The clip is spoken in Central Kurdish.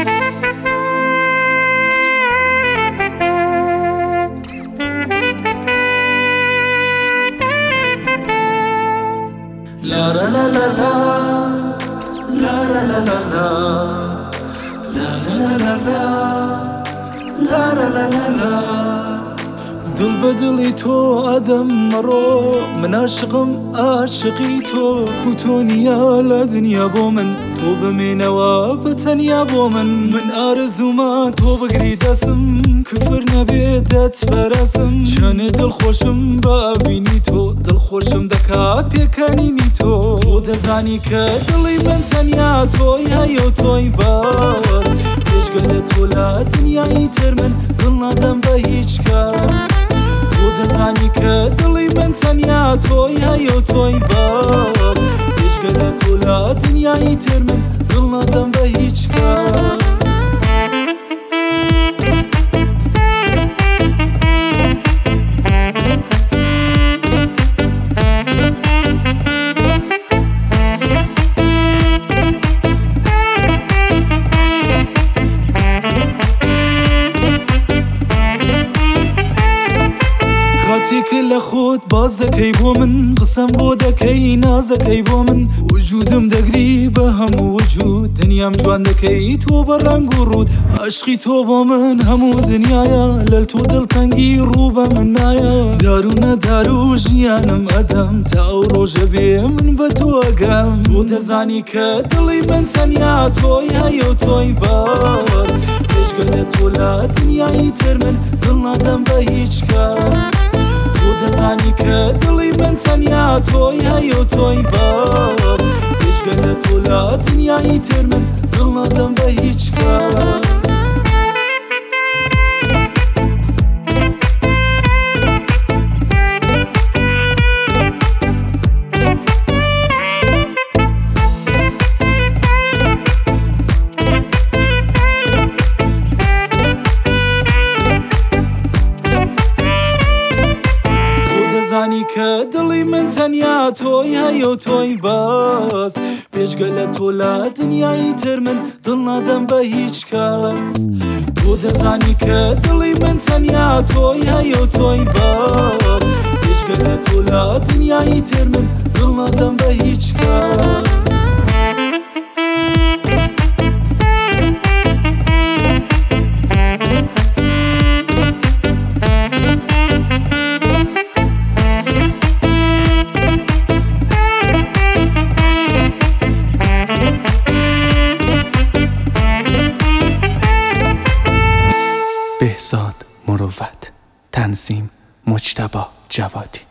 La la la la la, la la la la la, la la la la, la la la la la. دل بدلی تو آدم مرو من عاشقم عاشقی تو کوتونیا لدنیا بو من تو بمینه و بتنیا بو من آرزوما تو بگری دستم کفر نبیدت برسم شانه دل خوشم ببینی تو دل خوشم دکا پیکنینی تو دزانی که دلی من تنیا توی هیو توی باز پیشگل تو لدنیایی تر من دل ندم به هیچ کس دزانی که دلی من تنیا توی هیو توی باز پیشگل تو لدنیایی تر من دل ندم به هیچ کس كل خود باز دكي بو من قسم بو دكي ناز دكي بو من وجودم دقري بهم وجود دنيام جوان دكي تو برنگ ورود عشقي تو بو من همو دنيايا للتو دل تنگي روبا من نايا دارونا دارو جيانم ادم تاو روج بي من بتو اقام تو دزاني كدلي من تنيا توي هيو توي باز بيشقل تو لا دنياي ترمن دل ندم بهيچ كاس دزانی که دلی من تنیا توی هیو توی باز پیشگل تو لدنیایی تر من دل ندم به هیچ کس دزانی که دلی من تنیا توی هیو توی باز پیشگل تو لدنیایی تر من دل ندم به هیچ کس تو دزانی که دلی من تنیا توی هیو توی باز پیشگل تو لدنیایی تر من دل ندم به هیچ کس بهزاد مروت، تنظیم مجتبی جوادی.